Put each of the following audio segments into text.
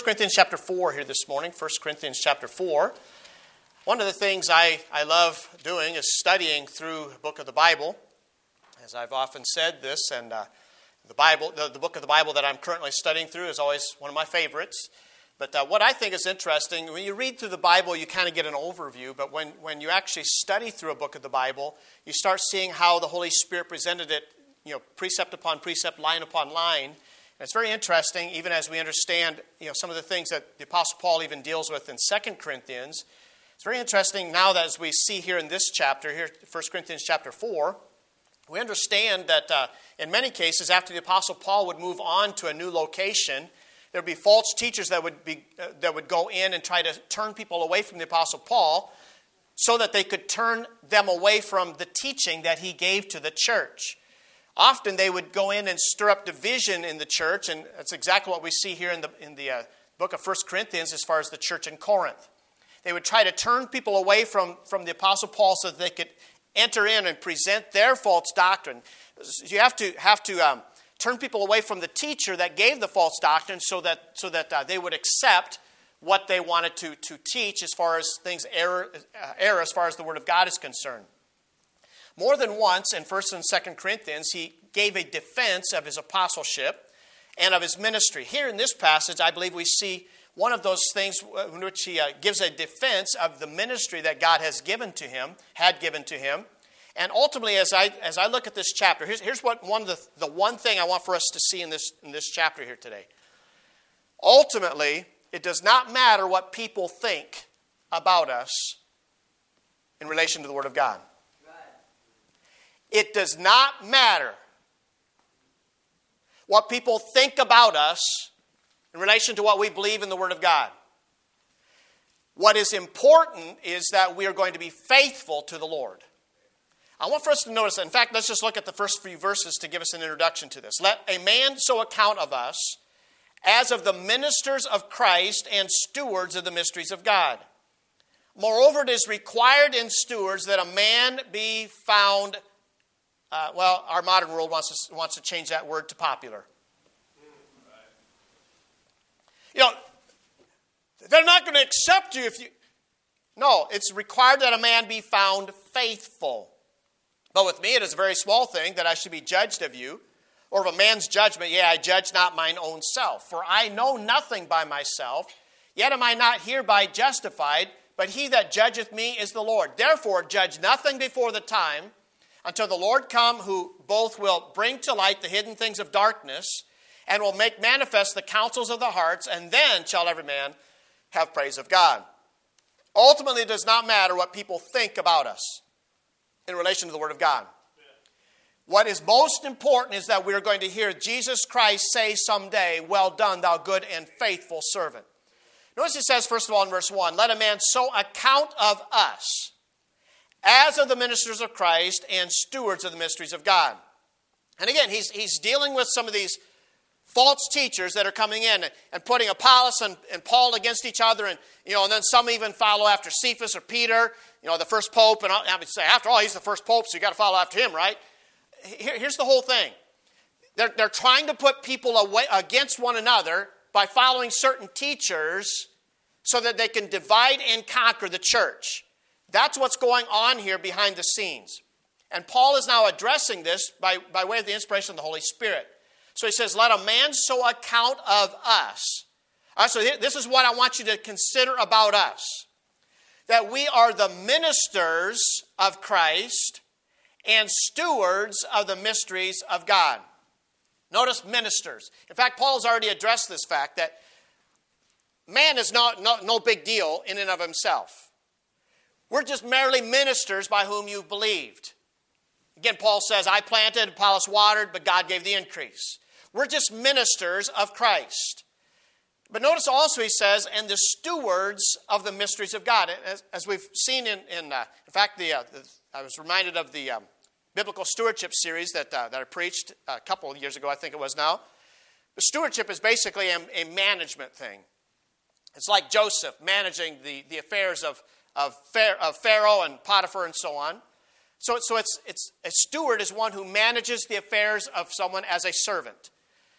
Corinthians chapter 4 here this morning. 1 Corinthians chapter 4. One of the things I love doing is studying through the book of the Bible. As I've often said this, and the book of the Bible that I'm currently studying through is always one of my favorites. But what I think is interesting, when you read through the Bible, you kind of get an overview. But when you actually study through a book of the Bible, you start seeing how the Holy Spirit presented it, precept upon precept, line upon line. And it's very interesting, even as we understand, some of the things that the Apostle Paul even deals with in 2 Corinthians. It's very interesting now that as we see here in this chapter, here 1 Corinthians chapter 4, we understand that in many cases, after the Apostle Paul would move on to a new location, there would be false teachers that would go in and try to turn people away from the Apostle Paul so that they could turn them away from the teaching that he gave to the church. Often they would go in and stir up division in the church, and that's exactly what we see here in the book of 1 Corinthians as far as the church in Corinth. They would try to turn people away from the Apostle Paul so that they could enter in and present their false doctrine. You have to turn people away from the teacher that gave the false doctrine so that they would accept what they wanted to teach as far as things error as far as the Word of God is concerned. More than once in 1 and 2 Corinthians, he gave a defense of his apostleship and of his ministry. Here in this passage, I believe we see one of those things in which he gives a defense of the ministry that God had given to him. And ultimately, as I look at this chapter, here's what the one thing I want for us to see in this chapter here today. Ultimately, it does not matter what people think about us in relation to the Word of God. It does not matter what people think about us in relation to what we believe in the Word of God. What is important is that we are going to be faithful to the Lord. I want for us to notice that. In fact, let's just look at the first few verses to give us an introduction to this. Let a man so account of us as of the ministers of Christ and stewards of the mysteries of God. Moreover, it is required in stewards that a man be found. Our modern world wants to change that word to popular. They're not going to accept you if you... No, it's required that a man be found faithful. But with me, it is a very small thing that I should be judged of you, or of a man's judgment. Yea, I judge not mine own self. For I know nothing by myself, yet am I not hereby justified, but he that judgeth me is the Lord. Therefore, judge nothing before the time, until the Lord come, who both will bring to light the hidden things of darkness, and will make manifest the counsels of the hearts, and then shall every man have praise of God. Ultimately, it does not matter what people think about us in relation to the Word of God. What is most important is that we are going to hear Jesus Christ say someday, "Well done, thou good and faithful servant." Notice it says, first of all, in verse 1, let a man so account of us as of the ministers of Christ and stewards of the mysteries of God. And again, he's dealing with some of these false teachers that are coming in and putting Apollos and Paul against each other, and then some even follow after Cephas or Peter, the first pope. And I would say, after all, he's the first pope, so you got to follow after him, right? Here's the whole thing: they're trying to put people away against one another by following certain teachers, so that they can divide and conquer the church. That's what's going on here behind the scenes. And Paul is now addressing this by way of the inspiration of the Holy Spirit. So he says, let a man so account of us. So this is what I want you to consider about us. That we are the ministers of Christ and stewards of the mysteries of God. Notice ministers. In fact, Paul has already addressed this fact that man is no big deal in and of himself. We're just merely ministers by whom you've believed. Again, Paul says, I planted, Apollos watered, but God gave the increase. We're just ministers of Christ. But notice also he says, and the stewards of the mysteries of God. As we've seen in fact, I was reminded of the biblical stewardship series that I preached a couple of years ago, I think it was now. The stewardship is basically a management thing. It's like Joseph managing the affairs of Pharaoh and Potiphar and so on. So it's a steward is one who manages the affairs of someone as a servant.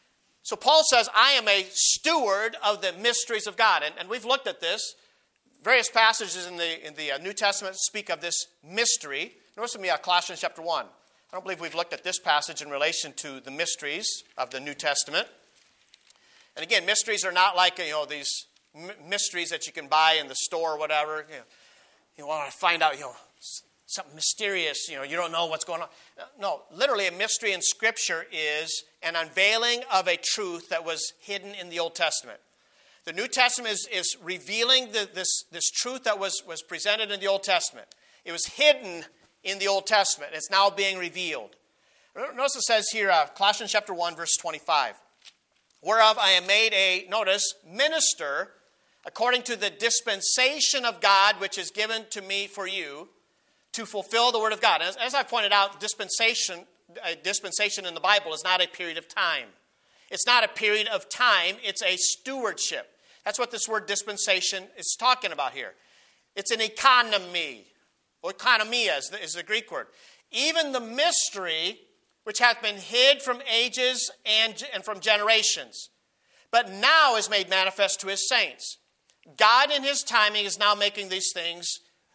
So Paul says, I am a steward of the mysteries of God. And we've looked at this. Various passages in the New Testament speak of this mystery. Notice with me Colossians chapter 1. I don't believe we've looked at this passage in relation to the mysteries of the New Testament. And again, mysteries are not like, these mysteries that you can buy in the store or whatever. You want to find out, something mysterious, you don't know what's going on. No, literally a mystery in Scripture is an unveiling of a truth that was hidden in the Old Testament. The New Testament is revealing this truth that was presented in the Old Testament. It was hidden in the Old Testament. It's now being revealed. Notice it says here, Colossians chapter 1, verse 25. Whereof I am made a, notice, minister according to the dispensation of God which is given to me for you, to fulfill the word of God. As I pointed out, dispensation in the Bible is not a period of time. It's not a period of time. It's a stewardship. That's what this word dispensation is talking about here. It's an economy, or economia is the Greek word. Even the mystery which hath been hid from ages and from generations, but now is made manifest to his saints. God in his timing is now making these things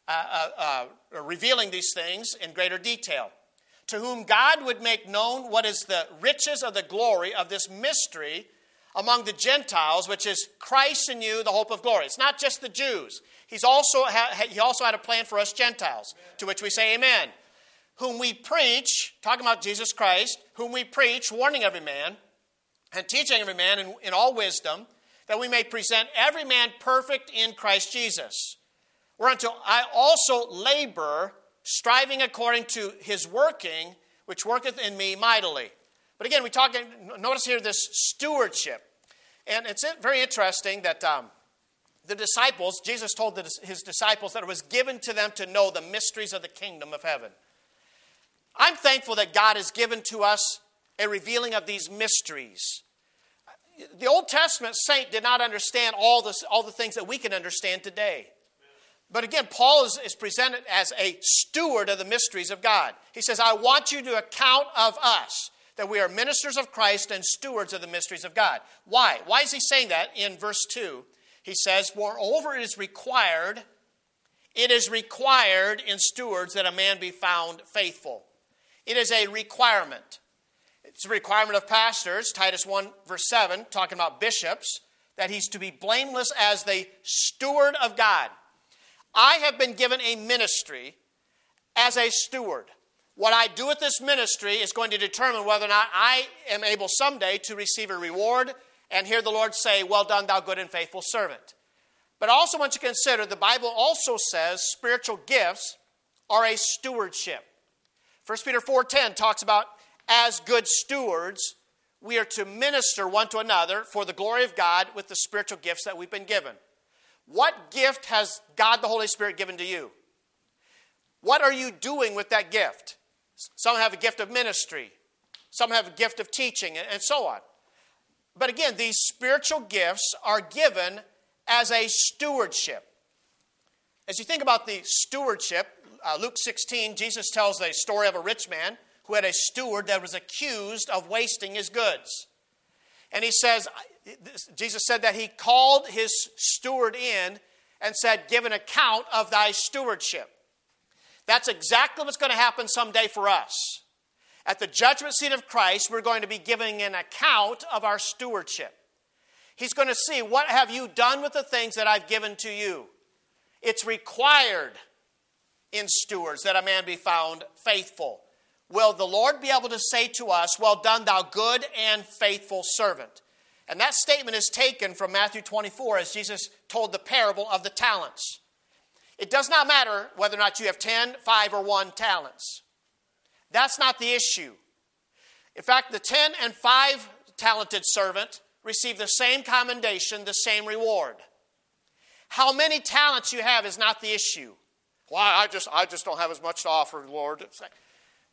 revealing these things in greater detail. To whom God would make known what is the riches of the glory of this mystery among the Gentiles, which is Christ in you, the hope of glory. It's not just the Jews. He also had a plan for us Gentiles, to which we say amen. Whom we preach, talking about Jesus Christ, whom we preach, warning every man, and teaching every man in all wisdom, that we may present every man perfect in Christ Jesus. Whereunto I also labor, striving according to his working, which worketh in me mightily. But again, notice here this stewardship. And it's very interesting that the disciples, Jesus told his disciples that it was given to them to know the mysteries of the kingdom of heaven. I'm thankful that God has given to us a revealing of these mysteries. The Old Testament saint did not understand all the things that we can understand today. But again, Paul is presented as a steward of the mysteries of God. He says, I want you to account of us, that we are ministers of Christ and stewards of the mysteries of God. Why? Why is he saying that? In verse 2, he says, moreover, it is required in stewards that a man be found faithful. It is a requirement. It's a requirement of pastors, Titus 1, verse 7, talking about bishops, that he's to be blameless as the steward of God. I have been given a ministry as a steward. What I do with this ministry is going to determine whether or not I am able someday to receive a reward and hear the Lord say, well done, thou good and faithful servant. But I also want you to consider, the Bible also says spiritual gifts are a stewardship. 1 Peter 4:10 talks about, as good stewards, we are to minister one to another for the glory of God with the spiritual gifts that we've been given. What gift has God the Holy Spirit given to you? What are you doing with that gift? Some have a gift of ministry. Some have a gift of teaching, and so on. But again, these spiritual gifts are given as a stewardship. As you think about the stewardship, Luke 16, Jesus tells the story of a rich man who had a steward that was accused of wasting his goods. And he says, Jesus said that he called his steward in and said, give an account of thy stewardship. That's exactly what's going to happen someday for us. At the judgment seat of Christ, we're going to be giving an account of our stewardship. He's going to see, what have you done with the things that I've given to you? It's required in stewards that a man be found faithful. Will the Lord be able to say to us, well done, thou good and faithful servant? And that statement is taken from Matthew 24 as Jesus told the parable of the talents. It does not matter whether or not you have 10, 5, or 1 talents. That's not the issue. In fact, the 10 and 5 talented servant received the same commendation, the same reward. How many talents you have is not the issue. Well, I just don't have as much to offer, Lord. It's like,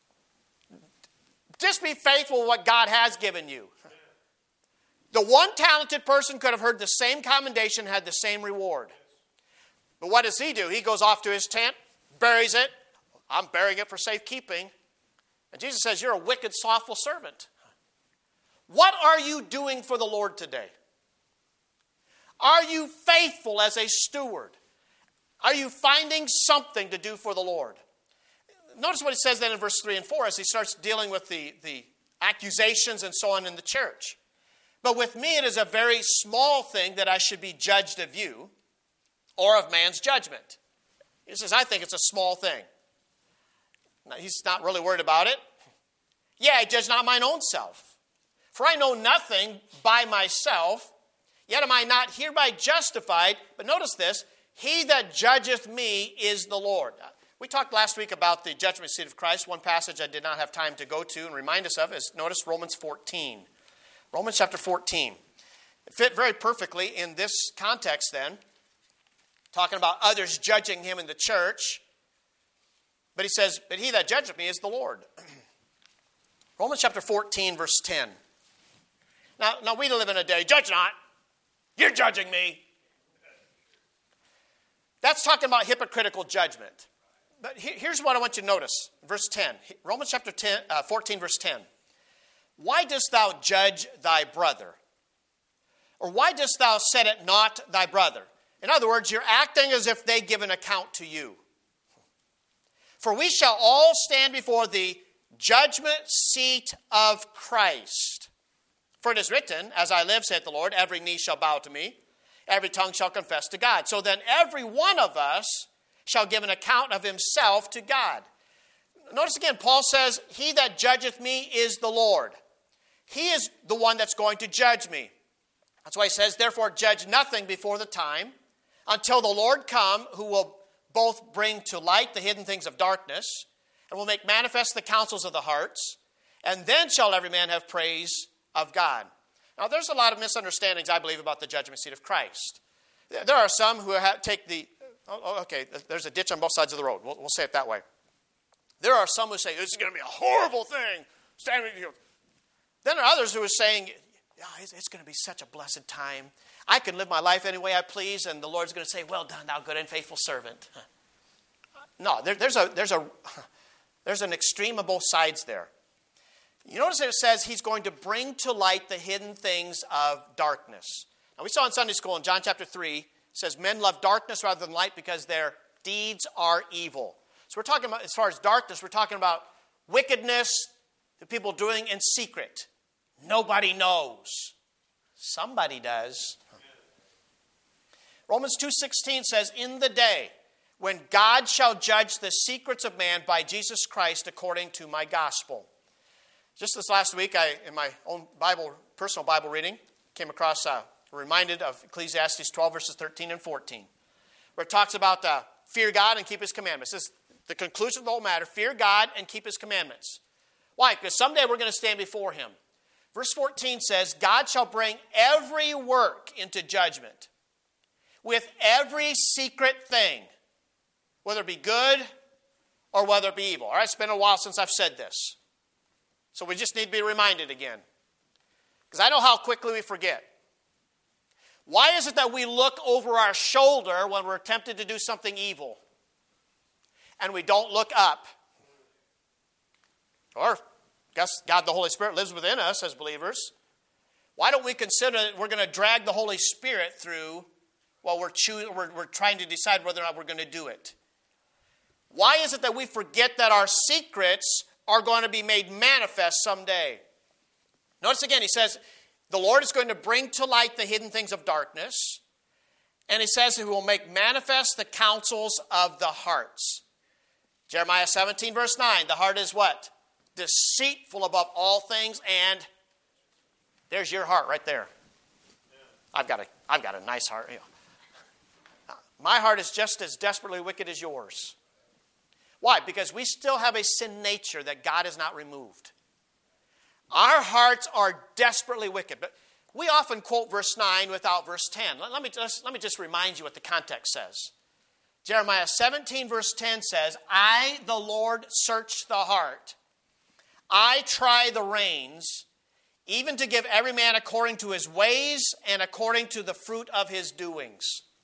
just be faithful with what God has given you. The one talented person could have heard the same commendation, had the same reward. But what does he do? He goes off to his tent, buries it. I'm burying it for safekeeping. And Jesus says, you're a wicked, slothful servant. What are you doing for the Lord today? Are you faithful as a steward? Are you finding something to do for the Lord? Notice what he says then in verse 3 and 4 as he starts dealing with the accusations and so on in the church. But with me it is a very small thing that I should be judged of you or of man's judgment. He says, I think it's a small thing. Now, he's not really worried about it. Yeah, I judge not mine own self. For I know nothing by myself, yet am I not hereby justified. But notice this, he that judgeth me is the Lord. We talked last week about the judgment seat of Christ. One passage I did not have time to go to and remind us of is, notice Romans 14. Romans chapter 14. It fit very perfectly in this context then, talking about others judging him in the church. But he says, but he that judgeth me is the Lord. Romans chapter 14, verse 10. Now we live in a day, judge not. You're judging me. That's talking about hypocritical judgment. But here's what I want you to notice. Verse 10. Romans chapter 14, verse 10. Why dost thou judge thy brother? Or why dost thou set it not thy brother? In other words, you're acting as if they give an account to you. For we shall all stand before the judgment seat of Christ. For it is written, as I live, saith the Lord, every knee shall bow to me, every tongue shall confess to God. So then every one of us shall give an account of himself to God. Notice again, Paul says, he that judgeth me is the Lord. He is the one that's going to judge me. That's why he says, therefore judge nothing before the time, until the Lord come, who will both bring to light the hidden things of darkness, and will make manifest the counsels of the hearts, and then shall every man have praise of God. Now, there's a lot of misunderstandings, I believe, about the judgment seat of Christ. There are some who take the, there's a ditch on both sides of the road. We'll say it that way. There are some who say, this is going to be a horrible thing. Then there are others who are saying, yeah, it's going to be such a blessed time. I can live my life any way I please, and the Lord's going to say, well done, thou good and faithful servant. No, there's an extreme of both sides there. You notice it says he's going to bring to light the hidden things of darkness. Now, we saw in Sunday school in John chapter 3, it says men love darkness rather than light because their deeds are evil. So we're talking about, as far as darkness, we're talking about wickedness that people are doing in secret. Nobody knows. Somebody does. Romans 2:16 says, in the day when God shall judge the secrets of man by Jesus Christ according to my gospel. Just this last week, in my own personal Bible reading, came across reminded of Ecclesiastes 12, verses 13 and 14, where it talks about fear God and keep his commandments. This is the conclusion of the whole matter. Fear God and keep his commandments. Why? Because someday we're going to stand before him. Verse 14 says, God shall bring every work into judgment with every secret thing, whether it be good or whether it be evil. All right, it's been a while since I've said this. So we just need to be reminded again. Because I know how quickly we forget. Why is it that we look over our shoulder when we're tempted to do something evil? And we don't look up? Or, I guess God the Holy Spirit lives within us as believers. Why don't we consider that we're going to drag the Holy Spirit through while we're trying to decide whether or not we're going to do it? Why is it that we forget that our secrets are going to be made manifest someday? Notice again, he says, the Lord is going to bring to light the hidden things of darkness. And he says he will make manifest the counsels of the hearts. Jeremiah 17, verse 9, the heart is what? Deceitful above all things, and there's your heart right there. I've got a nice heart. My heart is just as desperately wicked as yours. Why? Because we still have a sin nature that God has not removed. Our hearts are desperately wicked. But we often quote verse 9 without verse 10. Let me just remind you what the context says. Jeremiah 17 verse 10 says, I, the Lord, search the heart. I try the reins, even to give every man according to his ways and according to the fruit of his doings.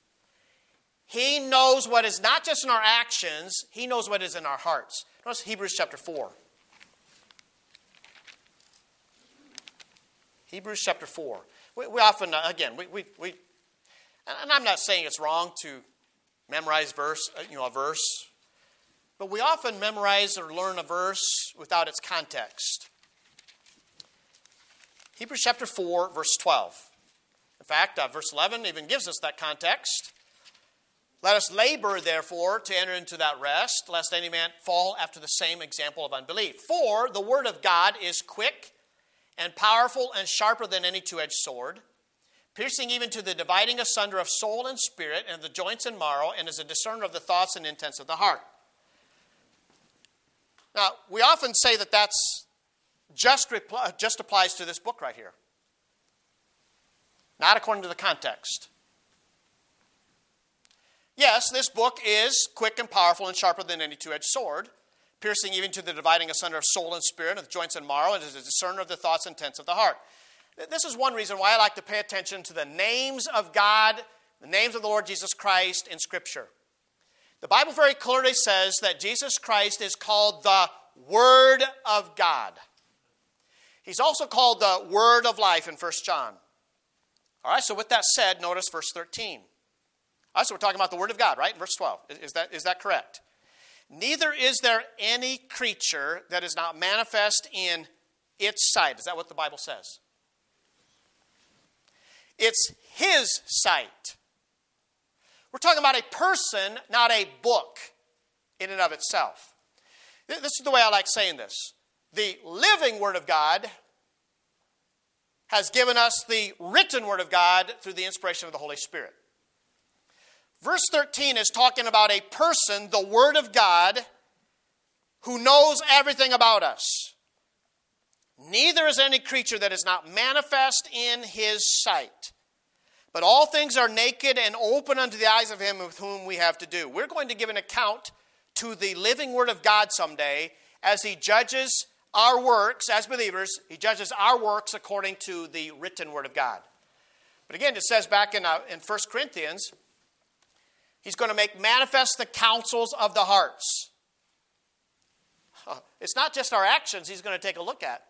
He knows what is not just in our actions, he knows what is in our hearts. Notice Hebrews chapter 4. Hebrews chapter 4. We often, again, and I'm not saying it's wrong to memorize a verse, but we often memorize or learn a verse without its context. Hebrews chapter 4, verse 12. In fact, verse 11 even gives us that context. Let us labor, therefore, to enter into that rest, lest any man fall after the same example of unbelief. For the word of God is quick and powerful and sharper than any two-edged sword, piercing even to the dividing asunder of soul and spirit and the joints and marrow, and is a discerner of the thoughts and intents of the heart. Now, we often say that that's just applies to this book right here. Not according to the context. Yes, this book is quick and powerful and sharper than any two-edged sword, piercing even to the dividing asunder of soul and spirit, of the joints and marrow, and is a discerner of the thoughts and intents of the heart. This is one reason why I like to pay attention to the names of God, the names of the Lord Jesus Christ in Scripture. The Bible very clearly says that Jesus Christ is called the Word of God. He's also called the Word of Life in 1 John. All right, so with that said, notice verse 13. All right, so we're talking about the Word of God, right? In verse 12. Is that correct? Neither is there any creature that is not manifest in its sight. Is that what the Bible says? It's His sight. We're talking about a person, not a book in and of itself. This is the way I like saying this. The living Word of God has given us the written Word of God through the inspiration of the Holy Spirit. Verse 13 is talking about a person, the Word of God, who knows everything about us. Neither is any creature that is not manifest in His sight. But all things are naked and open unto the eyes of Him with whom we have to do. We're going to give an account to the living Word of God someday as He judges our works as believers. He judges our works according to the written Word of God. But again, it says back in 1 Corinthians, He's going to make manifest the counsels of the hearts. It's not just our actions He's going to take a look at.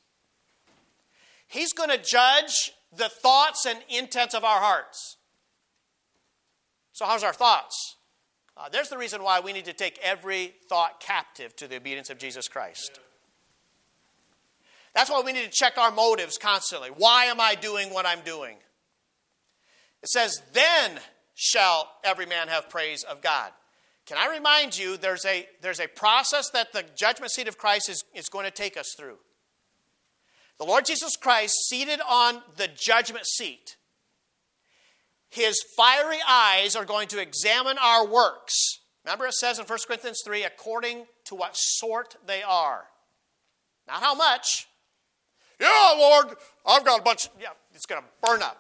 He's going to judge the thoughts and intents of our hearts. So how's our thoughts? There's the reason why we need to take every thought captive to the obedience of Jesus Christ. That's why we need to check our motives constantly. Why am I doing what I'm doing? It says, then shall every man have praise of God. Can I remind you, there's a process that the judgment seat of Christ is going to take us through. The Lord Jesus Christ, seated on the judgment seat, His fiery eyes are going to examine our works. Remember it says in 1 Corinthians 3, according to what sort they are. Not how much. Yeah, Lord, I've got a bunch. Yeah, it's going to burn up.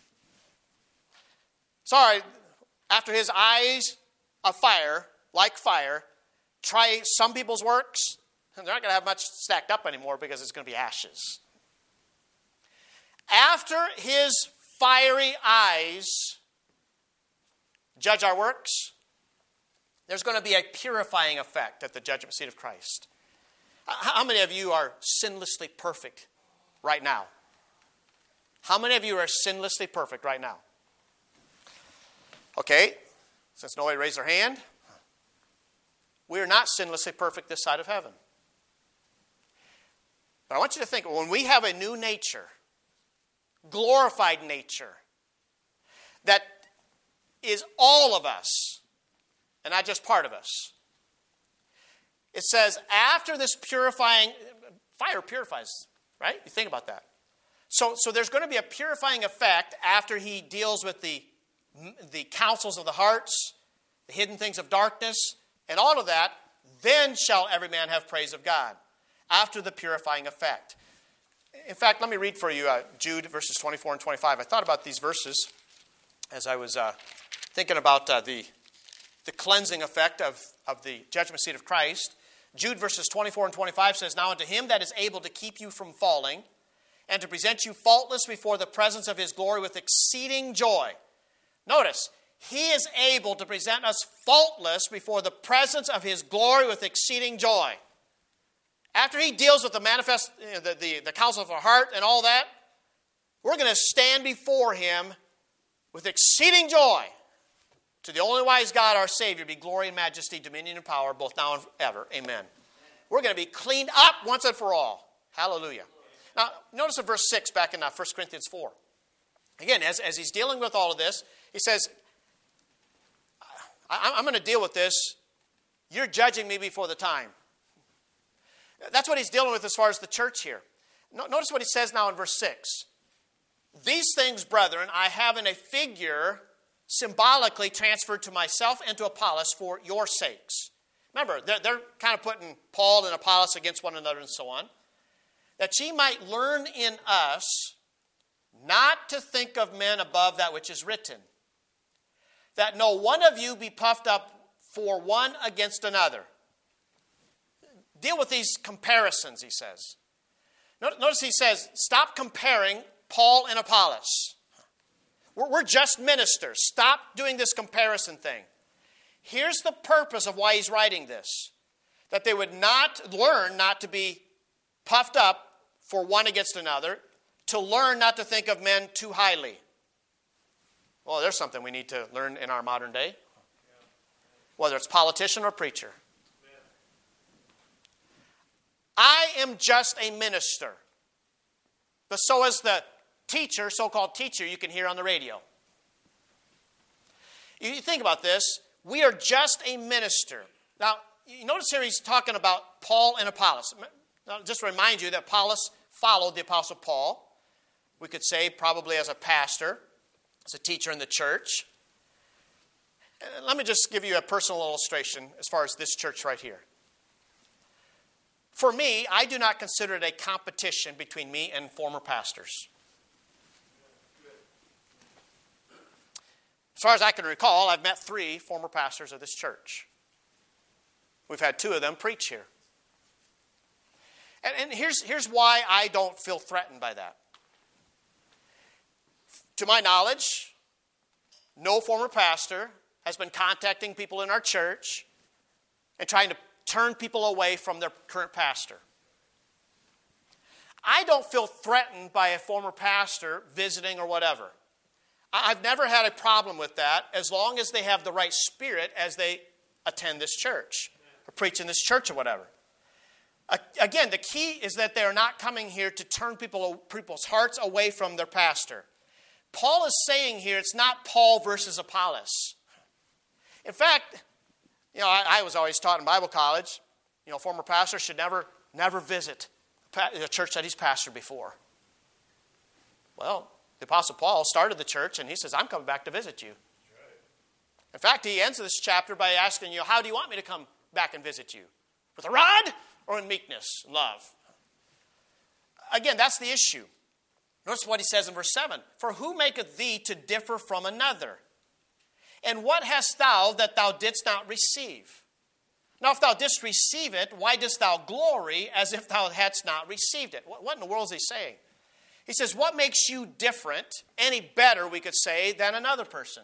Sorry, after His eyes of fire, like fire, try some people's works, and they're not going to have much stacked up anymore because it's going to be ashes. After His fiery eyes judge our works, there's going to be a purifying effect at the judgment seat of Christ. How many of you are sinlessly perfect right now? How many of you are sinlessly perfect right now? Okay, since nobody raised their hand, we are not sinlessly perfect this side of heaven. But I want you to think, when we have a new nature, glorified nature, that is all of us, and not just part of us. It says, after this purifying, fire purifies, right? You think about that. So there's going to be a purifying effect after He deals with the counsels of the hearts, the hidden things of darkness, and all of that. Then shall every man have praise of God, after the purifying effect. In fact, let me read for you Jude verses 24 and 25. I thought about these verses as I was thinking about the cleansing effect of the judgment seat of Christ. Jude verses 24 and 25 says, now unto Him that is able to keep you from falling, and to present you faultless before the presence of His glory with exceeding joy. Notice, He is able to present us faultless before the presence of His glory with exceeding joy. After He deals with the manifest, the counsel of our heart and all that, we're going to stand before Him with exceeding joy. To the only wise God, our Savior, be glory and majesty, dominion and power, both now and ever. Amen. We're going to be cleaned up once and for all. Hallelujah. Now, notice in verse 6 back in 1 Corinthians 4. Again, as he's dealing with all of this, he says, I'm going to deal with this. You're judging me before the time. That's what he's dealing with as far as the church here. Notice what he says now in verse 6. These things, brethren, I have in a figure symbolically transferred to myself and to Apollos for your sakes. Remember, they're kind of putting Paul and Apollos against one another and so on. That ye might learn in us not to think of men above that which is written. That no one of you be puffed up for one against another. Deal with these comparisons, he says. Notice he says, stop comparing Paul and Apollos. We're just ministers. Stop doing this comparison thing. Here's the purpose of why he's writing this. That they would not learn not to be puffed up for one against another, to learn not to think of men too highly. Well, there's something we need to learn in our modern day. Whether it's politician or preacher. I am just a minister. But so is the teacher, so-called teacher, you can hear on the radio. You think about this. We are just a minister. Now, you notice here he's talking about Paul and Apollos. Now, just to remind you that Apollos followed the Apostle Paul. We could say probably as a pastor, as a teacher in the church. And let me just give you a personal illustration as far as this church right here. For me, I do not consider it a competition between me and former pastors. As far as I can recall, I've met 3 former pastors of this church. We've had 2 of them preach here. And here's why I don't feel threatened by that. To my knowledge, no former pastor has been contacting people in our church and trying to turn people away from their current pastor. I don't feel threatened by a former pastor visiting or whatever. I've never had a problem with that as long as they have the right spirit as they attend this church or preach in this church or whatever. Again, the key is that they are not coming here to turn people's hearts away from their pastor. Paul is saying here it's not Paul versus Apollos. In fact, I was always taught in Bible college, former pastors should never visit a church that he's pastored before. Well, the Apostle Paul started the church and he says, I'm coming back to visit you. In fact, he ends this chapter by asking you, how do you want me to come back and visit you? With a rod or in meekness and love? Again, that's the issue. Notice what he says in verse 7. For who maketh thee to differ from another? And what hast thou that thou didst not receive? Now, if thou didst receive it, why dost thou glory as if thou hadst not received it? What in the world is he saying? He says, what makes you different, any better, we could say, than another person?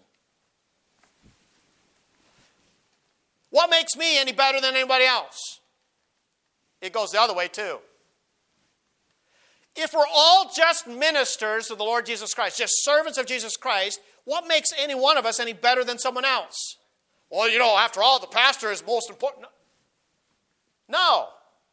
What makes me any better than anybody else? It goes the other way too. If we're all just ministers of the Lord Jesus Christ, just servants of Jesus Christ, what makes any one of us any better than someone else? Well, after all, the pastor is most important. No.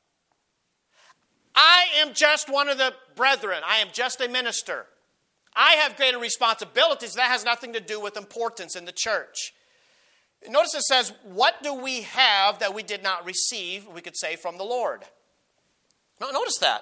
I am just one of the brethren. I am just a minister. I have greater responsibilities. That has nothing to do with importance in the church. Notice it says, what do we have that we did not receive, we could say, from the Lord? Now, notice that.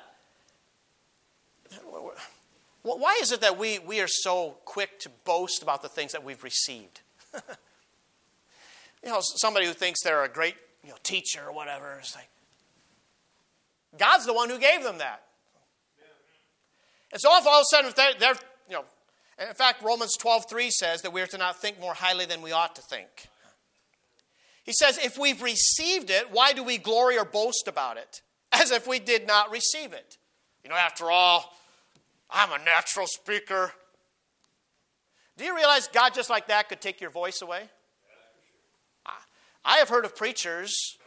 Why is it that we are so quick to boast about the things that we've received? Somebody who thinks they're a great teacher or whatever, it's like, God's the one who gave them that. And so if all of a sudden they're and in fact, Romans 12:3 says that we are to not think more highly than we ought to think. He says, if we've received it, why do we glory or boast about it? As if we did not receive it. After all, I'm a natural speaker. Do you realize God just like that could take your voice away? I have heard of preachers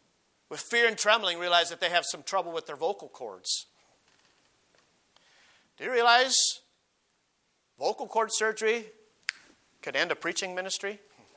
with fear and trembling realize that they have some trouble with their vocal cords. Do you realize vocal cord surgery could end a preaching ministry?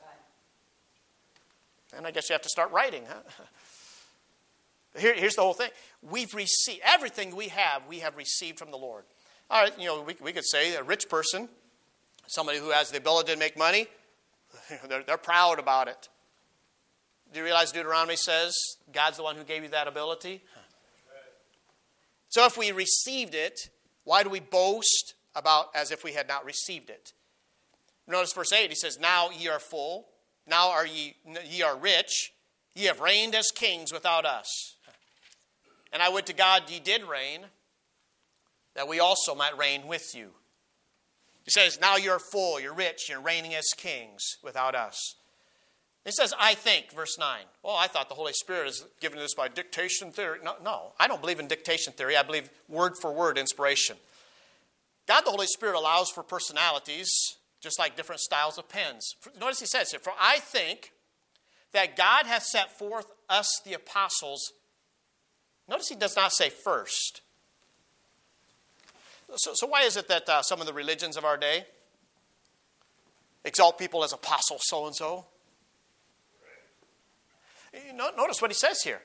And I guess you have to start writing, huh? Here's the whole thing. We've received everything we have received from the Lord. All right, we could say a rich person, somebody who has the ability to make money, they're proud about it. Do you realize Deuteronomy says God's the one who gave you that ability? So if we received it, why do we boast about as if we had not received it? Notice verse 8, he says, now ye are full, now are ye are rich, ye have reigned as kings without us. And I would to God ye did reign, that we also might reign with you. He says, now you're full, you're rich, you're reigning as kings without us. He says, I think, verse 9. Well, I thought the Holy Spirit is giving this by dictation theory. No, I don't believe in dictation theory. I believe word for word inspiration. God, the Holy Spirit, allows for personalities, just like different styles of pens. Notice he says here, for I think that God hath set forth us the apostles. Notice he does not say first. So why is it that some of the religions of our day exalt people as apostle so-and-so? Notice what he says here.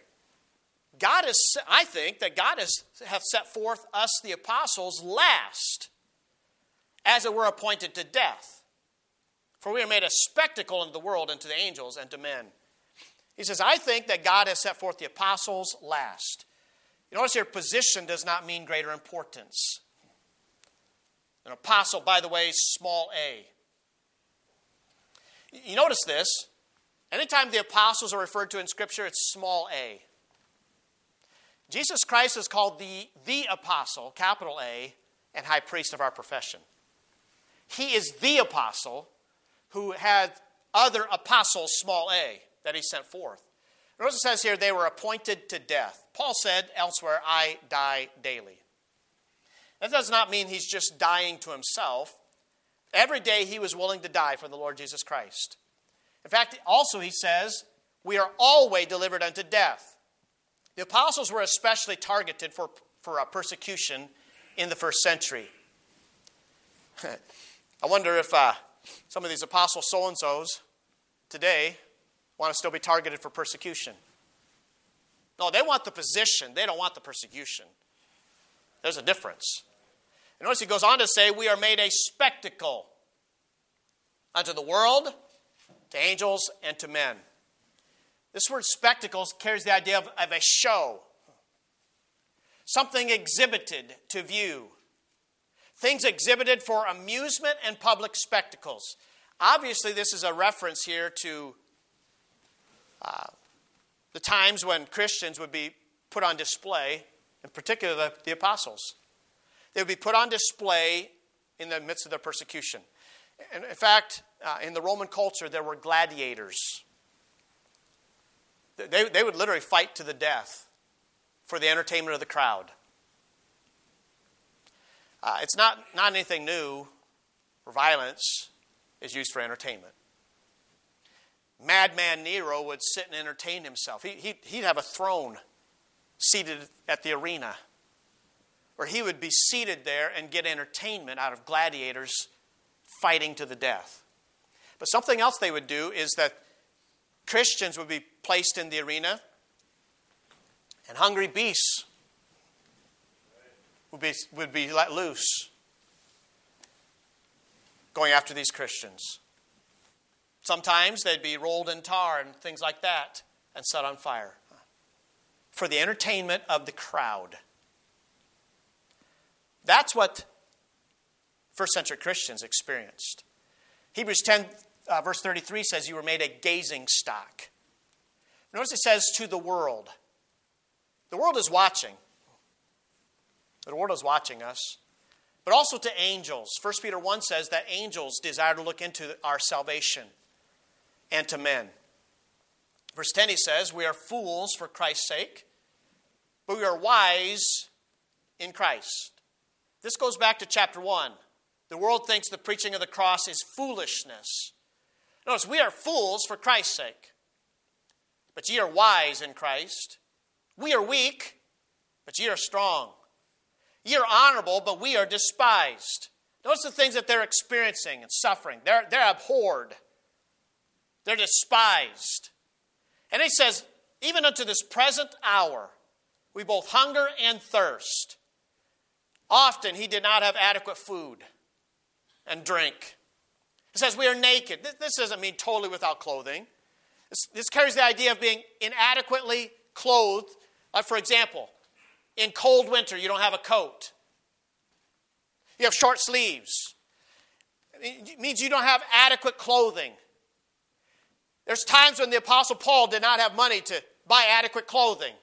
I think that God hath set forth us the apostles last, as it were appointed to death. For we are made a spectacle unto the world and to the angels and to men. He says, I think that God has set forth the apostles last. You notice here, position does not mean greater importance. An apostle, by the way, is small a. You notice this. Anytime the apostles are referred to in Scripture, it's small a. Jesus Christ is called the apostle, capital A, and high priest of our profession. He is the apostle who had other apostles, small a, that he sent forth. Notice it says here, they were appointed to death. Paul said elsewhere, I die daily. That does not mean he's just dying to himself. Every day he was willing to die for the Lord Jesus Christ. In fact, also he says, we are always delivered unto death. The apostles were especially targeted for persecution in the first century. I wonder if some of these apostle so-and-sos today want to still be targeted for persecution. No, they want the position. They don't want the persecution. There's a difference. And notice he goes on to say, we are made a spectacle unto the world, to angels, and to men. This word spectacles carries the idea of a show. Something exhibited to view. Things exhibited for amusement and public spectacles. Obviously, this is a reference here to the times when Christians would be put on display, in particular the apostles. They would be put on display in the midst of their persecution. And in fact, in the Roman culture, there were gladiators. They would literally fight to the death for the entertainment of the crowd. It's not anything new where violence is used for entertainment. Madman Nero would sit and entertain himself. He'd have a throne seated at the arena, where he would be seated there and get entertainment out of gladiators fighting to the death. But something else they would do is that Christians would be placed in the arena, and hungry beasts would be let loose, going after these Christians. Sometimes they'd be rolled in tar and things like that and set on fire for the entertainment of the crowd. That's what first century Christians experienced. Hebrews 10 verse 33 says you were made a gazing stock. Notice it says to the world. The world is watching. The world is watching us. But also to angels. 1 Peter 1 says that angels desire to look into our salvation, and to men. Verse 10 he says, we are fools for Christ's sake, but we are wise in Christ. This goes back to chapter 1. The world thinks the preaching of the cross is foolishness. Notice, we are fools for Christ's sake, but ye are wise in Christ. We are weak, but ye are strong. Ye are honorable, but we are despised. Notice the things that they're experiencing and suffering. They're abhorred. They're despised. And he says, even unto this present hour, we both hunger and thirst. Often he did not have adequate food and drink. It says we are naked. This doesn't mean totally without clothing. This carries the idea of being inadequately clothed. Like, for example, in cold winter, you don't have a coat. You have short sleeves. It means you don't have adequate clothing. There's times when the Apostle Paul did not have money to buy adequate clothing.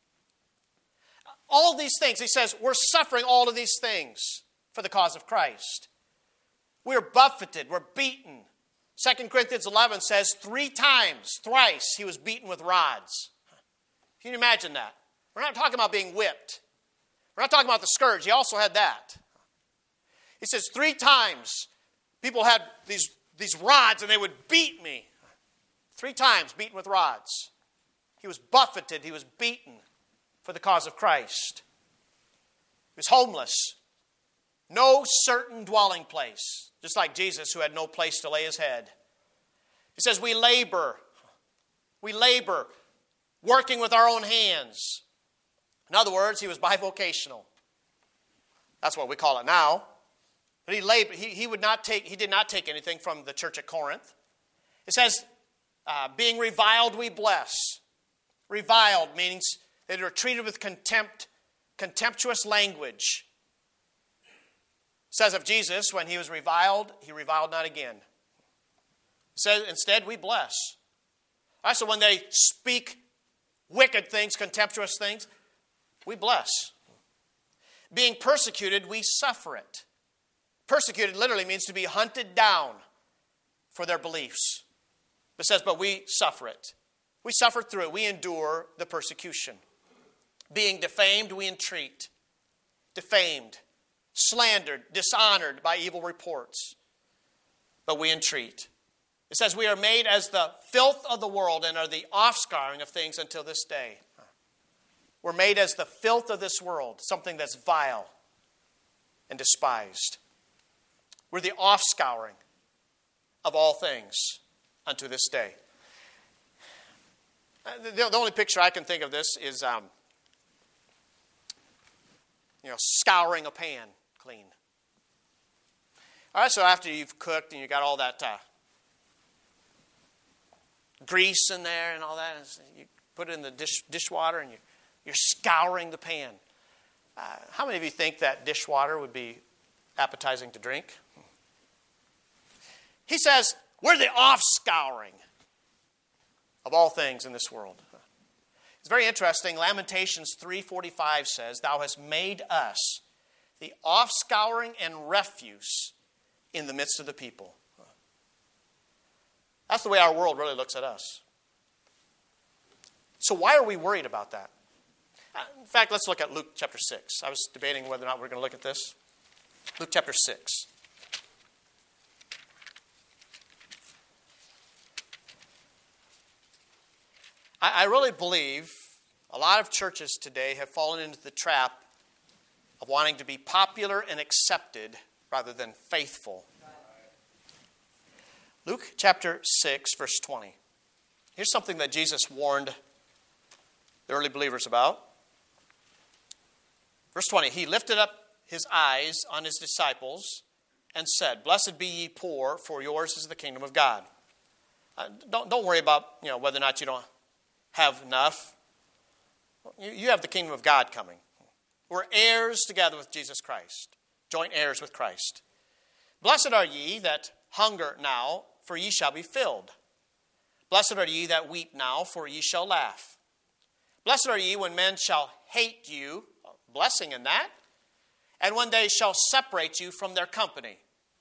All these things, he says, we're suffering all of these things for the cause of Christ. We're buffeted, we're beaten. 2 Corinthians 11 says 3 times, thrice, he was beaten with rods. Can you imagine that? We're not talking about being whipped. We're not talking about the scourge. He also had that. He says 3 times people had these rods and they would beat me. 3 times beaten with rods. He was buffeted. He was beaten for the cause of Christ. He was homeless. No certain dwelling place. Just like Jesus, who had no place to lay his head. He says we labor. We labor, working with our own hands. In other words, he was bivocational. That's what we call it now. But he labored. He did not take anything from the church at Corinth. It says, being reviled, we bless. Reviled means they were treated with contempt, contemptuous language. It says of Jesus, when he was reviled, he reviled not again. It says, instead, we bless. All right, so when they speak wicked things, contemptuous things, we bless. Being persecuted, we suffer it. Persecuted literally means to be hunted down for their beliefs. It says, but we suffer it. We suffer through it. We endure the persecution. Being defamed, we entreat. Defamed, slandered, dishonored by evil reports. But we entreat. It says we are made as the filth of the world and are the offscouring of things until this day. We're made as the filth of this world, something that's vile and despised. We're the offscouring of all things unto this day. The only picture I can think of this is, scouring a pan clean. All right, so after you've cooked and you got all that grease in there and all that, you put it in the dishwater and you're scouring the pan. How many of you think that dishwater would be appetizing to drink? He says, we're the offscouring of all things in this world. It's very interesting. Lamentations 3:45 says, thou hast made us the offscouring and refuse in the midst of the people. That's the way our world really looks at us. So why are we worried about that? In fact, let's look at Luke chapter 6. I was debating whether or not we're going to look at this. Luke chapter 6. I really believe a lot of churches today have fallen into the trap of wanting to be popular and accepted rather than faithful. Luke chapter 6, verse 20. Here's something that Jesus warned the early believers about. Verse 20, he lifted up his eyes on his disciples and said, blessed be ye poor, for yours is the kingdom of God. Don't worry about whether or not you don't have enough. You have the kingdom of God coming. We're heirs together with Jesus Christ, joint heirs with Christ. Blessed are ye that hunger now, for ye shall be filled. Blessed are ye that weep now, for ye shall laugh. Blessed are ye when men shall hate you, blessing in that, and when they shall separate you from their company.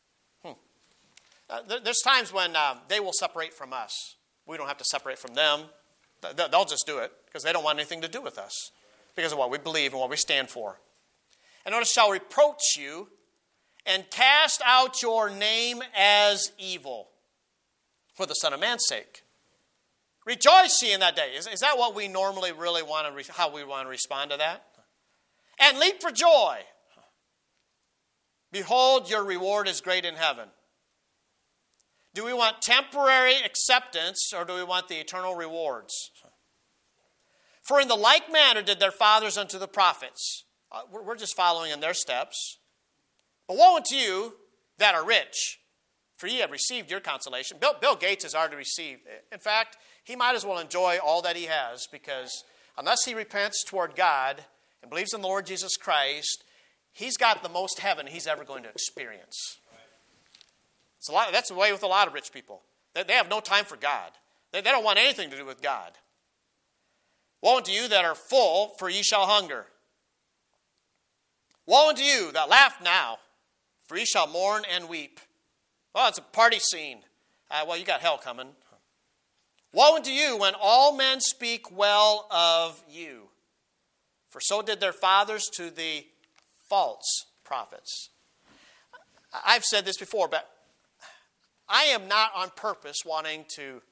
There's times when they will separate from us. We don't have to separate from them. They'll just do it because they don't want anything to do with us because of what we believe and what we stand for. And notice, shall reproach you and cast out your name as evil for the Son of Man's sake. Rejoice ye in that day. Is that what we normally really want to, how we want to respond to that? And leap for joy. Behold, your reward is great in heaven. Do we want temporary acceptance, or do we want the eternal rewards? For in the like manner did their fathers unto the prophets. We're just following in their steps. But woe unto you that are rich, for ye have received your consolation. Bill Gates has already received. In fact, he might as well enjoy all that he has, because unless he repents toward God and believes in the Lord Jesus Christ, he's got the most heaven he's ever going to experience. That's the way with a lot of rich people. They have no time for God. They don't want anything to do with God. Woe unto you that are full, for ye shall hunger. Woe unto you that laugh now, for ye shall mourn and weep. Well, it's a party scene. Well, you got hell coming. Woe unto you when all men speak well of you, for so did their fathers to the false prophets. I've said this before, but I am not on purpose wanting to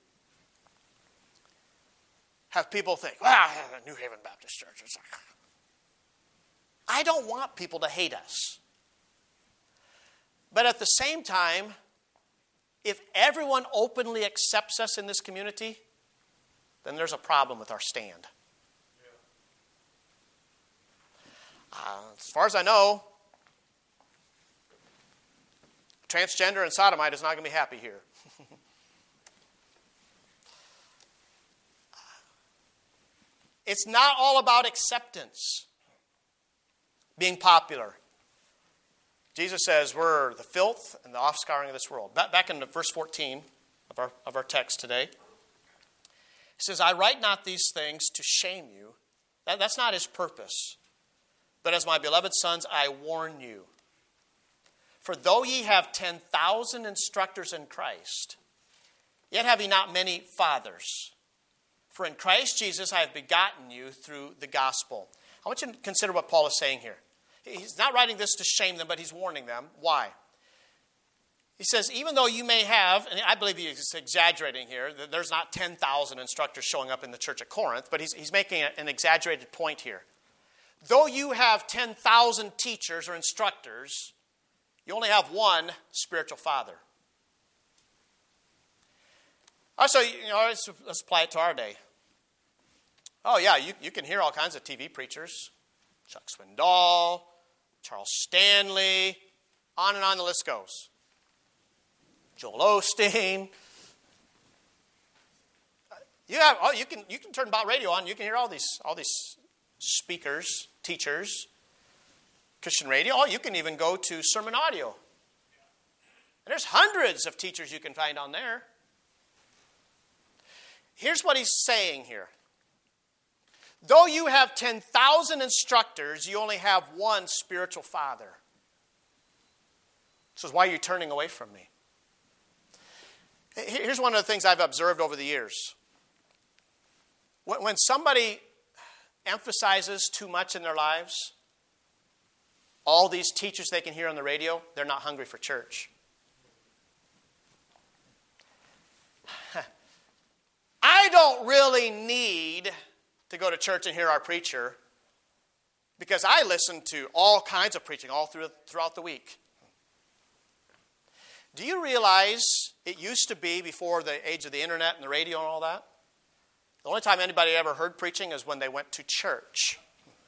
have people think, well, New Haven Baptist Church. I don't want people to hate us. But at the same time, if everyone openly accepts us in this community, then there's a problem with our stand. As far as I know, transgender and sodomite is not going to be happy here. It's not all about acceptance, being popular. Jesus says we're the filth and the offscouring of this world. Back in verse 14 of our text today, he says, I write not these things to shame you. That's not his purpose. But as my beloved sons, I warn you. For though ye have 10,000 instructors in Christ, yet have ye not many fathers. For in Christ Jesus I have begotten you through the gospel. I want you to consider what Paul is saying here. He's not writing this to shame them, but he's warning them. Why? He says, even though you may have, and I believe he's exaggerating here, that there's not 10,000 instructors showing up in the church at Corinth, but he's making an exaggerated point here. Though you have 10,000 teachers or instructors, you only have one spiritual father. Also, let's apply it to our day. Oh, yeah, you can hear all kinds of TV preachers. Chuck Swindoll, Charles Stanley, on and on the list goes. Joel Osteen. You can turn About Radio on. You can hear all these speakers, teachers, Christian radio. Oh, you can even go to sermon audio. And there's hundreds of teachers you can find on there. Here's what he's saying here. Though you have 10,000 instructors, you only have one spiritual father. He says, why are you turning away from me? Here's one of the things I've observed over the years. When somebody emphasizes too much in their lives, all these teachers they can hear on the radio, they're not hungry for church. I don't really need to go to church and hear our preacher because I listen to all kinds of preaching all throughout the week. Do you realize it used to be before the age of the internet and the radio and all that? The only time anybody ever heard preaching is when they went to church.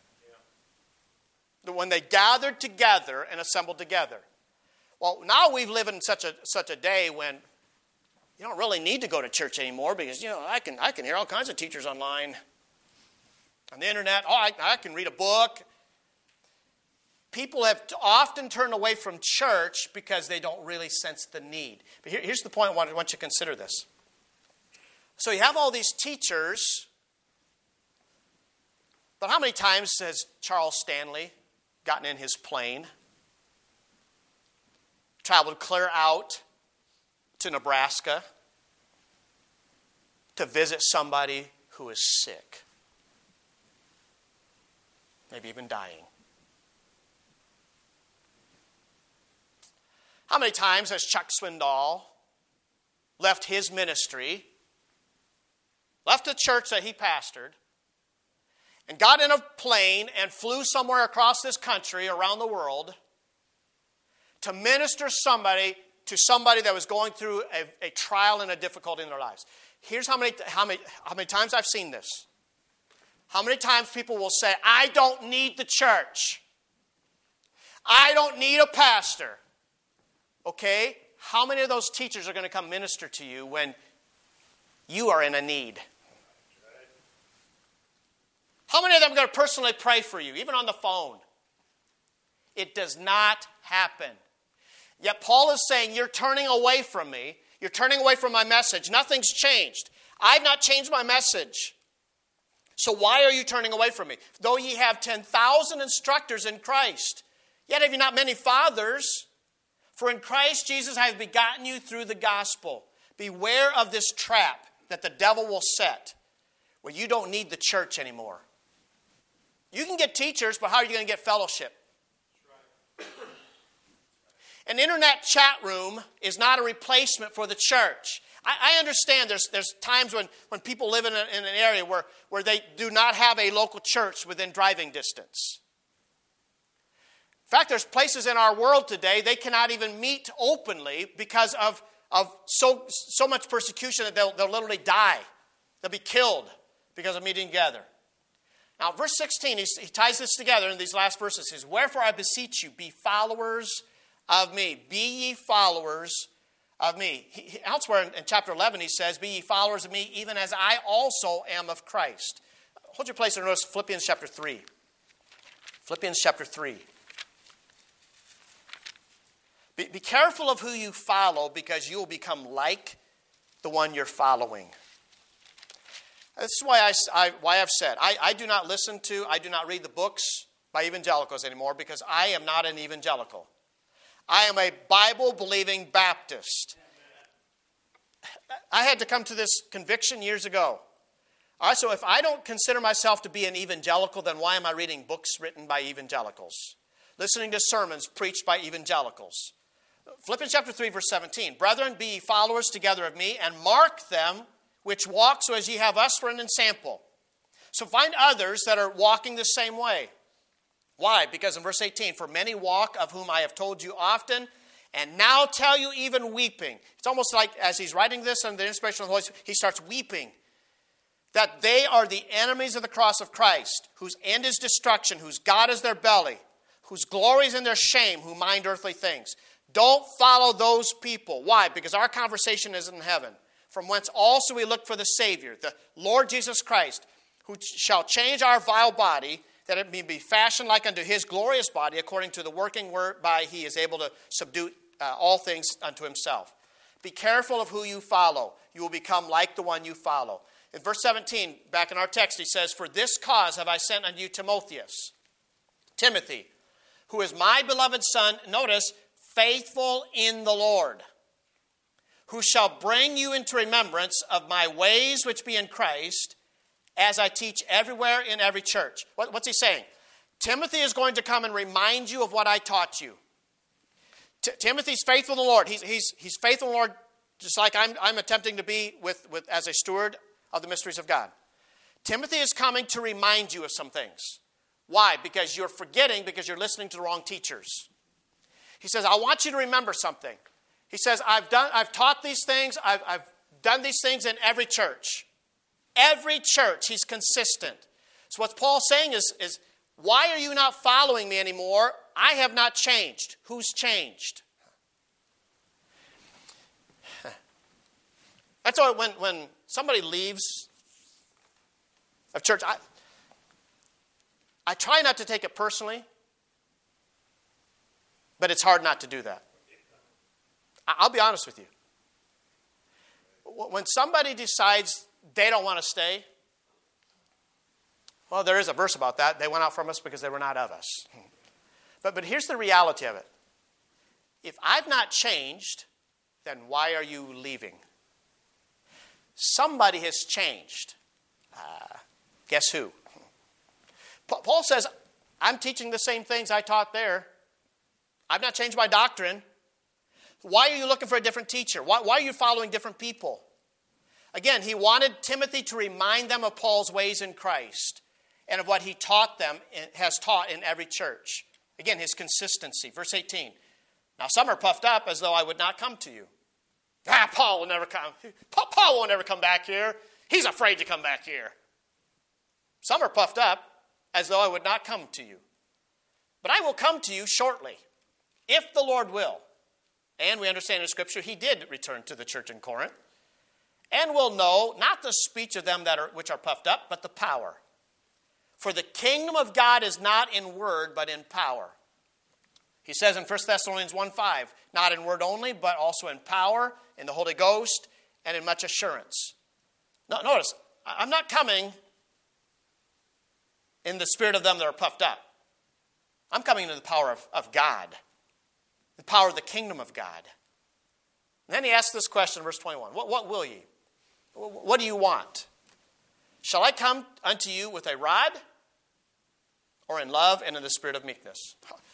Yeah. When they gathered together and assembled together. Well, now we live in such a day when you don't really need to go to church anymore because, I can hear all kinds of teachers online. On the internet, I can read a book. People have often turned away from church because they don't really sense the need. But here's the point I want you to consider this. So you have all these teachers, but how many times has Charles Stanley gotten in his plane, traveled clear out to Nebraska to visit somebody who is sick? Maybe even dying. How many times has Chuck Swindoll left his ministry, left the church that he pastored, and got in a plane and flew somewhere across this country, around the world, to minister to somebody that was going through a trial and a difficulty in their lives. Here's how many times I've seen this. How many times people will say, I don't need the church. I don't need a pastor. Okay? How many of those teachers are going to come minister to you when you are in a need? How many of them are going to personally pray for you, even on the phone? It does not happen. Yet Paul is saying, you're turning away from me. You're turning away from my message. Nothing's changed. I've not changed my message. So why are you turning away from me? Though ye have 10,000 instructors in Christ, yet have you not many fathers. For in Christ Jesus I have begotten you through the gospel. Beware of this trap that the devil will set, where you don't need the church anymore. You can get teachers, but how are you going to get fellowship? An internet chat room is not a replacement for the church. I understand there's times when people live in an area where they do not have a local church within driving distance. In fact, there's places in our world today they cannot even meet openly because of so much persecution that they'll literally die. They'll be killed because of meeting together. Now, verse 16, he ties this together in these last verses. He says, wherefore I beseech you, be followers of me. Be ye followers of me. Elsewhere in chapter 11, he says, be ye followers of me, even as I also am of Christ. Hold your place and notice Philippians chapter 3. Philippians chapter 3. Be careful of who you follow, because you will become like the one you're following. This is why I've said, I do not read the books by evangelicals anymore, because I am not an evangelical. I am a Bible-believing Baptist. I had to come to this conviction years ago. All right, so if I don't consider myself to be an evangelical, then why am I reading books written by evangelicals? Listening to sermons preached by evangelicals? Philippians chapter 3, verse 17. Brethren, be ye followers together of me, and mark them which walk so as ye have us for an ensample. So find others that are walking the same way. Why? Because in verse 18, for many walk, of whom I have told you often, and now tell you even weeping. It's almost like as he's writing this under the inspiration of the Holy Spirit, he starts weeping. That they are the enemies of the cross of Christ, whose end is destruction, whose God is their belly, whose glory is in their shame, who mind earthly things. Don't follow those people. Why? Because our conversation is in heaven, from whence also we look for the Savior, the Lord Jesus Christ, who shall change our vile body, that it may be fashioned like unto his glorious body, according to the working whereby he is able to subdue all things unto himself. Be careful of who you follow. You will become like the one you follow. In verse 17, back in our text, he says, for this cause have I sent unto you Timothy, who is my beloved son, notice, faithful in the Lord, who shall bring you into remembrance of my ways which be in Christ, as I teach everywhere in every church. What's he saying? Timothy is going to come and remind you of what I taught you. Timothy's faithful in the Lord. He's faithful in the Lord, just like I'm attempting to be with as a steward of the mysteries of God. Timothy is coming to remind you of some things. Why? Because you're forgetting, because you're listening to the wrong teachers. He says, I want you to remember something. He says, I've taught these things. I've done these things in every church. Every church, he's consistent. So what Paul's saying is, why are you not following me anymore? I have not changed. Who's changed? That's why when somebody leaves a church, I try not to take it personally, but it's hard not to do that. I'll be honest with you. When somebody decides they don't want to stay, well, there is a verse about that. They went out from us because they were not of us. But here's the reality of it. If I've not changed, then why are you leaving? Somebody has changed. Guess who? Paul says, I'm teaching the same things I taught there. I've not changed my doctrine. Why are you looking for a different teacher? Why are you following different people? Again, he wanted Timothy to remind them of Paul's ways in Christ and of what he taught them, has taught in every church. Again, his consistency. Verse 18. Now some are puffed up as though I would not come to you. Paul will never come. Paul won't ever come back here. He's afraid to come back here. Some are puffed up as though I would not come to you. But I will come to you shortly, if the Lord will. And we understand in Scripture he did return to the church in Corinth. And will know not the speech of them which are puffed up, but the power. For the kingdom of God is not in word, but in power. He says in 1 Thessalonians 1:5, not in word only, but also in power, in the Holy Ghost, and in much assurance. Now, notice, I'm not coming in the spirit of them that are puffed up. I'm coming into the power of God, the power of the kingdom of God. And then he asks this question in verse 21. What will ye? What do you want? Shall I come unto you with a rod, or in love and in the spirit of meekness?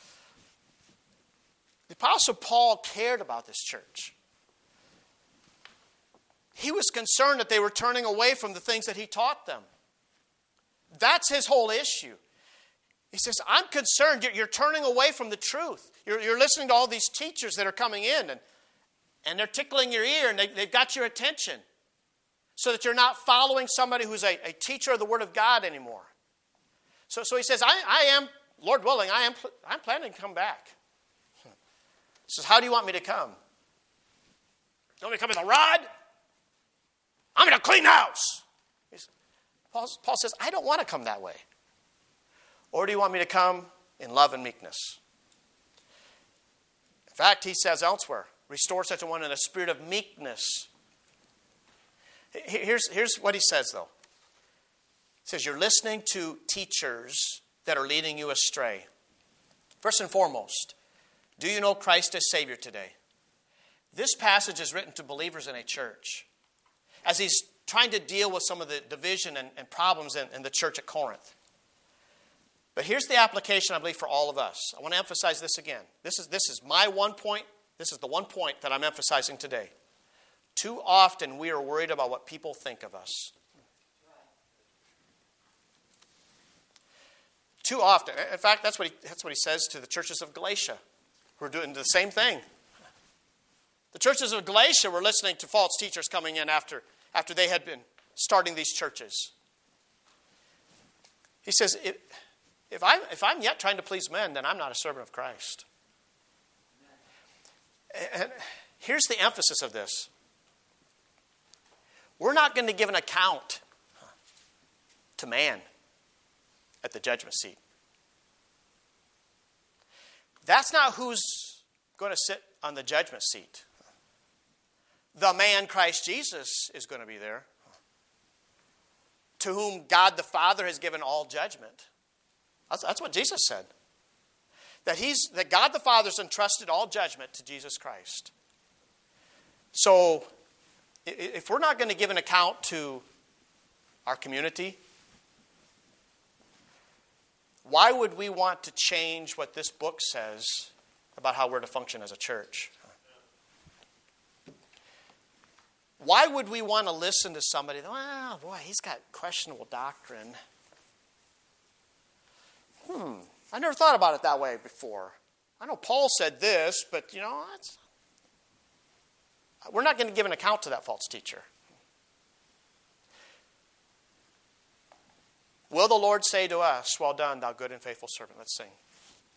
The Apostle Paul cared about this church. He was concerned that they were turning away from the things that he taught them. That's his whole issue. He says, I'm concerned you're turning away from the truth. You're listening to all these teachers that are coming in, and they're tickling your ear, and they've got your attention, so that you're not following somebody who's a teacher of the Word of God anymore. So he says, I am, Lord willing, I'm planning to come back. He says, how do you want me to come? You want me to come with a rod? I'm going to clean house. Paul says, I don't want to come that way. Or do you want me to come in love and meekness? In fact, he says elsewhere, restore such a one in a spirit of meekness. Here's what he says, though. He says, you're listening to teachers that are leading you astray. First and foremost, do you know Christ as Savior today? This passage is written to believers in a church, as he's trying to deal with some of the division and problems in the church at Corinth. But here's the application, I believe, for all of us. I want to emphasize this again. This is my one point. This is the one point that I'm emphasizing today. Too often we are worried about what people think of us. Too often. In fact, that's what he says to the churches of Galatia, who are doing the same thing. The churches of Galatia were listening to false teachers coming in after they had been starting these churches. He says, if I'm yet trying to please men, then I'm not a servant of Christ. And here's the emphasis of this. We're not going to give an account to man at the judgment seat. That's not who's going to sit on the judgment seat. The man, Christ Jesus, is going to be there, to whom God the Father has given all judgment. That's what Jesus said. That God the Father has entrusted all judgment to Jesus Christ. So, if we're not going to give an account to our community, why would we want to change what this book says about how we're to function as a church? Why would we want to listen to somebody, well, boy, he's got questionable doctrine. I never thought about it that way before. I know Paul said this, but, we're not going to give an account to that false teacher. Will the Lord say to us, well done, thou good and faithful servant? Let's sing.